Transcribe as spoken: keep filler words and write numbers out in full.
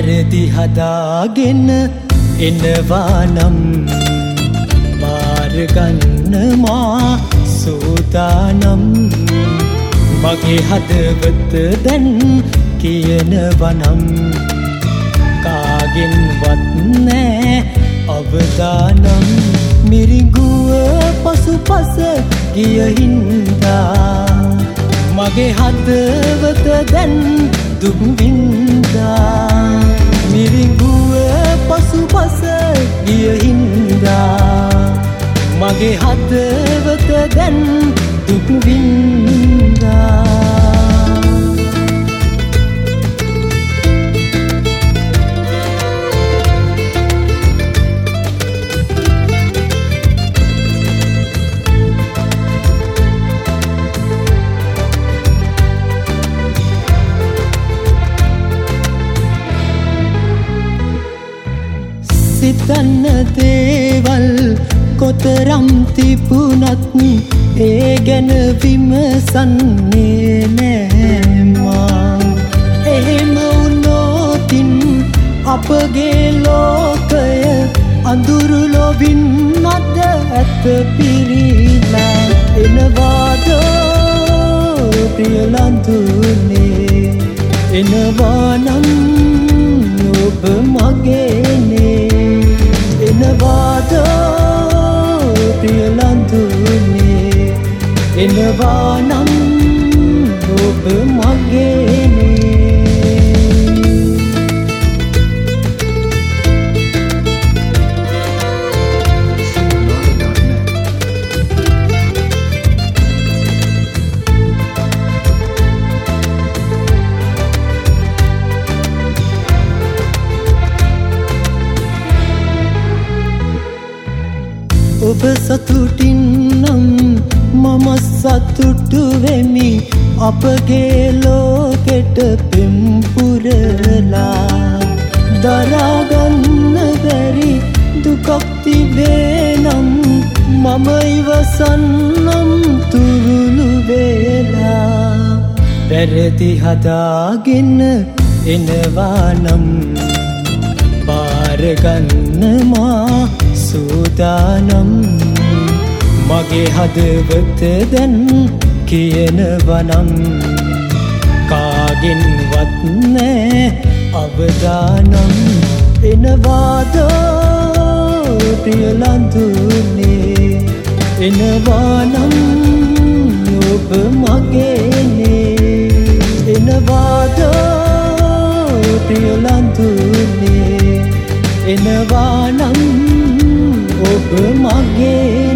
වැරදි හදාගෙන එනවා නම් බාරගන්න මා සූදානම්. මගේ හදවත දැන් කියනවනම් කාගෙන්වත් නෑ අවදානම්. මිරිඟුව පසුපස ගිය හින්දා මගේ හදවත දැන් දුක් වින්දා. මිරිඟුව පසුපස ගිය හින්දා මගේ හදවත දැන් දුක් වින්දා. සිතන්න දේවල් කොතරම් තිබුණත් ඒ ගැන විමසන්නේ නෑ මා. එහෙම වුණොතින් අපගේ ලෝකය අඳුරු ලොවින් අද ඇත පිරීලා. එනවාද ප්‍රිය ලඳුනේ එනවානම් ඔබ මගේනේ. එනවාද ප්‍රිය ලඳුනේ එනවානම් ඔබ මගේනේ. ඔබ සතුටින් නම් මම සතුටු වෙමි. අපගේ ලෝකෙට පෙම් පුරලා දරාගන්න බැරි දුකක් තිබේනම් මම ඉවසන්නම් තුරුළු වෙලා. වැරදි හදාගෙන එනවානම් බාරගන්න මා සූදානම්. මගේ හදවත දැන් කියනවනම් කාගෙන්වත් නෑ අවදානම්. එනවාද ප්‍රිය ලඳුනේ එනවානම් ඔබ මගේනේ. එනවාද ප්‍රිය ලඳුනේ එනවානම් ඔබ මගේ